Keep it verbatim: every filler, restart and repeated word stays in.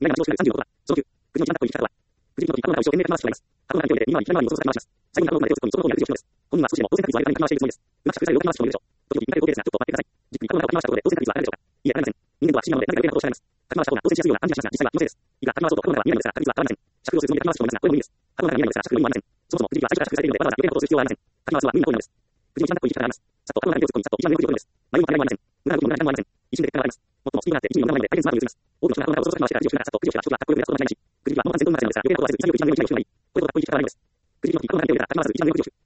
意外な話をしているさんじゅうの男は、そのきゅう、くじの一番かっこいい生き方は、くじの一般の一生懸命かき回してしまいます。箱の中に興味で、右回り、左回りを操作かき回します。最後に箱の中で手を突っ込み、その方にやる筋を引くのです。本人は少しでも当選確率を上げるためにかき回しているつもりです。うまく着回してよくかき回す人もいるでしょう。時々言い方で OK ですが、ちょっと待ってください。じっくり箱の中をかき回したことで当選確率は上がるでしょうか。いいえ、上がりません。人間とは不思議なので、なぜか余計なことをおっしゃいます。かき回した方が当選しやすいような感じがしますが、実際は気のせいです。いいが、かき回そうと箱の中は見えないのですが、確率は上がりません。尺をするつもりでかき回す人もいますが、これも無理です。箱の中が見えないのですが、尺の意味もありません。そもそもくじ引きは最初から尺されているので、わざわざ余計なことをする必要はありません。かき回すのは無理な行為なのです。くじの一番かっこいい生き方があります。さっと箱の中に手を突っ込み、さっと一番上のくじを取るのです。迷うもためらいもありません。無駄な動きも無駄な時間もありません。一瞬で結果が上がります。もっともスピードがあって、一気にいろんな前にで回転スマートに移ります。多くの人が箱の中を操作し回してくじを引きながら、さっとくじを引きながら、人がかっこよくやったことが間違いなし。くじ引きはもの完全と同じなのですが、余計なことはせず、潔く一番上のくじを引くのがいい。こういうことがかっこいい生き方があるのです。くじ引きの引き箱の中に手を入れたら、かき回す一番上のくじを引く。